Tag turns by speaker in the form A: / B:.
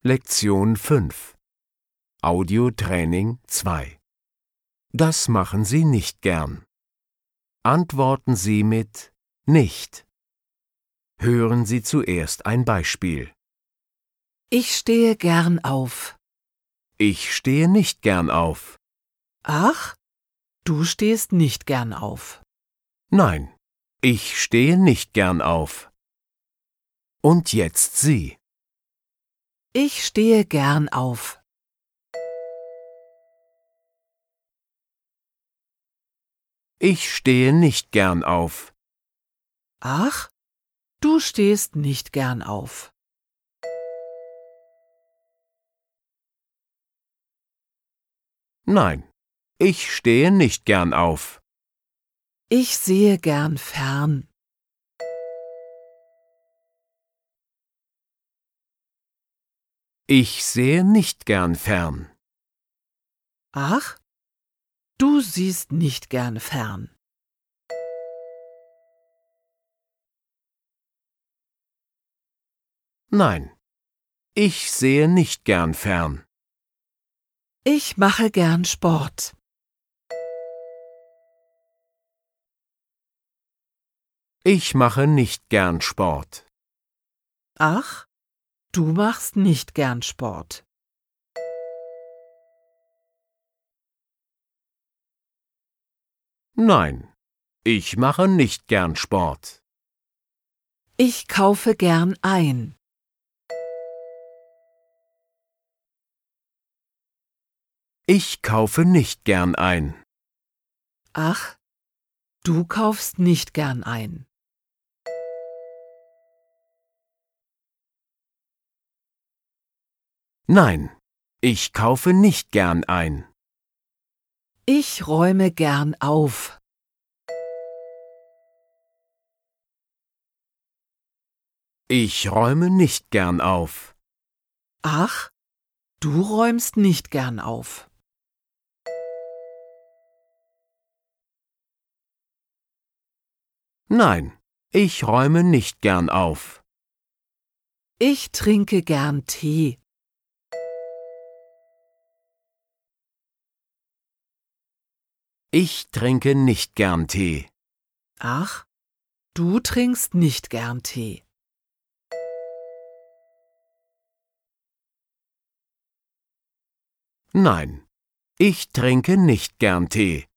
A: Lektion 5 Audiotraining 2 Das machen Sie nicht gern. Antworten Sie mit nicht. Hören Sie zuerst ein Beispiel.
B: Ich stehe gern auf.
A: Ich stehe nicht gern auf.
B: Ach, du stehst nicht gern auf.
A: Nein, ich stehe nicht gern auf. Und jetzt Sie.
B: Ich stehe gern auf.
A: Ich stehe nicht gern auf.
B: Ach, du stehst nicht gern auf.
A: Nein, ich stehe nicht gern auf.
B: Ich sehe gern fern.
A: Ich sehe nicht gern fern.
B: Ach, du siehst nicht gern fern.
A: Nein, ich sehe nicht gern fern.
B: Ich mache gern Sport.
A: Ich mache nicht gern Sport.
B: Ach, du machst nicht gern Sport.
A: Nein, ich mache nicht gern Sport.
B: Ich kaufe gern ein.
A: Ich kaufe nicht gern ein.
B: Ach, du kaufst nicht gern ein.
A: Nein, ich kaufe nicht gern ein.
B: Ich räume gern auf.
A: Ich räume nicht gern auf.
B: Ach, du räumst nicht gern auf.
A: Nein, ich räume nicht gern auf.
B: Ich trinke gern Tee.
A: Ich trinke nicht gern Tee.
B: Ach, du trinkst nicht gern Tee.
A: Nein, ich trinke nicht gern Tee.